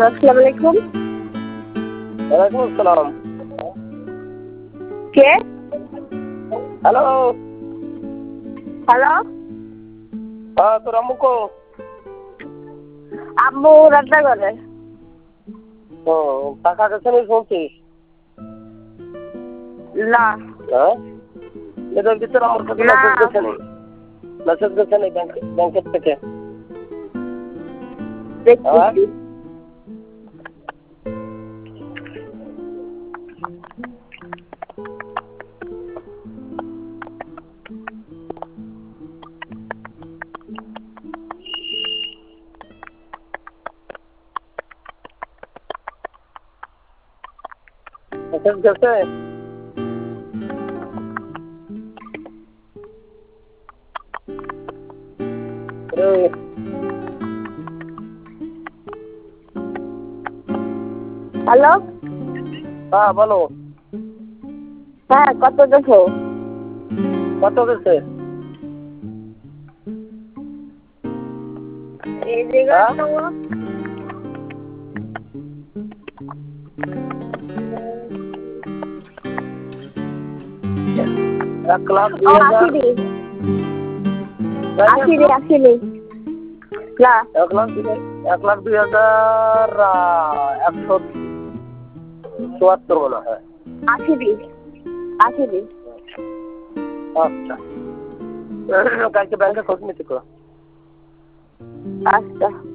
আসসালামু আলাইকুম। ওয়ালাইকুম আসসালাম। কে? হ্যালো। হ্যালো। তোর আম্মু কো? আম্মু রান্না করে। ও টাকা গেছে নি শুনছিস? না। হ্যাঁ, এদের ভিতরে আমার কাছে না। মেসেজ গেছে নি ব্যাংকের থেকে। দেখতেছি। মেসেজ গেছে? হ্যালো। হ্যাঁ বলো। হ্যাঁ, কত দেখো? কত গেছে? এই জায়গাটা 1,02,000। আসেনি। না। 1,02,174 মনে হয়। আসেনি। আচ্ছা, কালকে ব্যাংকে খোঁজ নিতে কো। আচ্ছা।